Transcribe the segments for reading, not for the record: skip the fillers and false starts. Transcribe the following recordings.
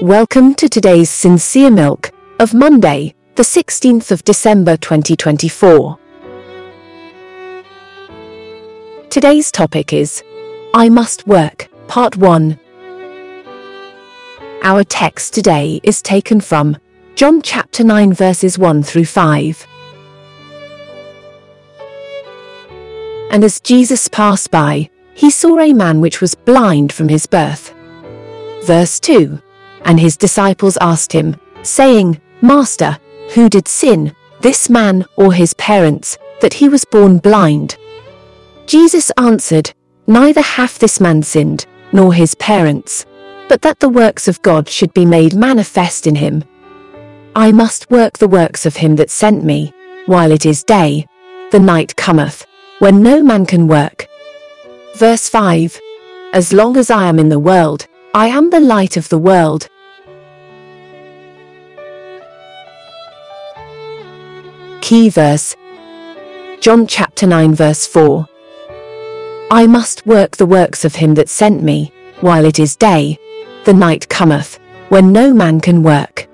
Welcome to today's Sincere Milk of Monday, the 16th of December 2024. Today's topic is I Must Work, Part 1. Our text today is taken from John chapter 9 verses 1 through 5. And as Jesus passed by, he saw a man which was blind from his birth. Verse 2. And his disciples asked him, saying, Master, who did sin, this man or his parents, that he was born blind? Jesus answered, Neither hath this man sinned, nor his parents, but that the works of God should be made manifest in him. I must work the works of him that sent me, while it is day. The night cometh, when no man can work. Verse 5. As long as I am in the world, I am the light of the world. Key verse. John chapter 9 verse 4. I must work the works of him that sent me, while it is day. The night cometh, when no man can work.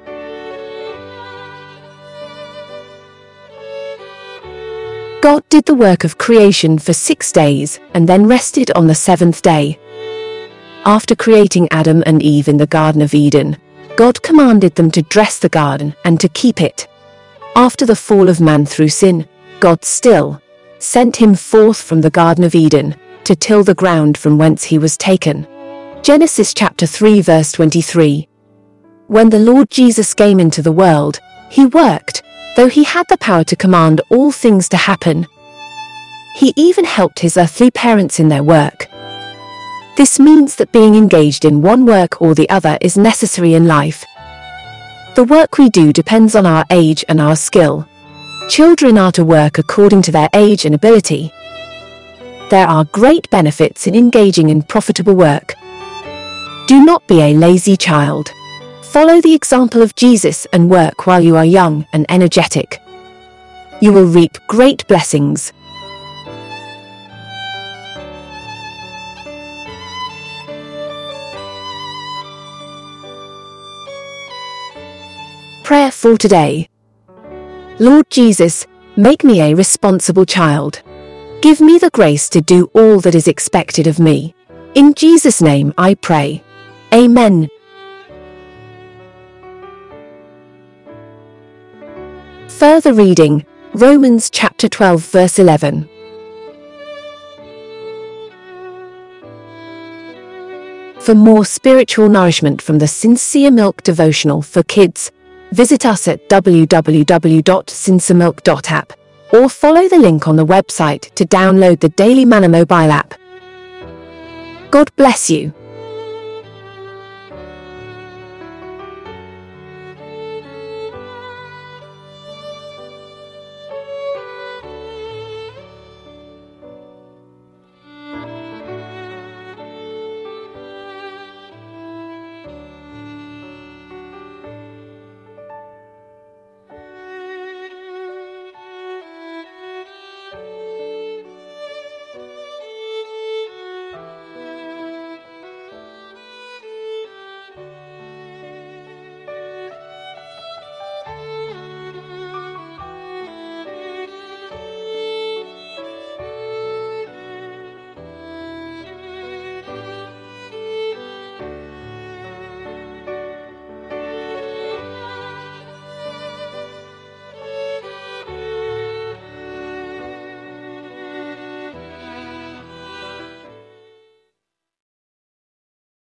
God did the work of creation for 6 days, and then rested on the seventh day. After creating Adam and Eve in the Garden of Eden, God commanded them to dress the garden and to keep it. After the fall of man through sin, God still sent him forth from the Garden of Eden to till the ground from whence he was taken. Genesis chapter 3 verse 23. When the Lord Jesus came into the world, he worked, though he had the power to command all things to happen. He even helped his earthly parents in their work. This means that being engaged in one work or the other is necessary in life. The work we do depends on our age and our skill. Children are to work according to their age and ability. There are great benefits in engaging in profitable work. Do not be a lazy child. Follow the example of Jesus and work while you are young and energetic. You will reap great blessings. Prayer for today. Lord Jesus, make me a responsible child. Give me the grace to do all that is expected of me. In Jesus' name I pray. Amen. Further reading, Romans chapter 12 verse 11. For more spiritual nourishment from the Sincere Milk devotional for kids, visit us at www.sinceremilk.app or follow the link on the website to download the Daily Manna mobile app. God bless you.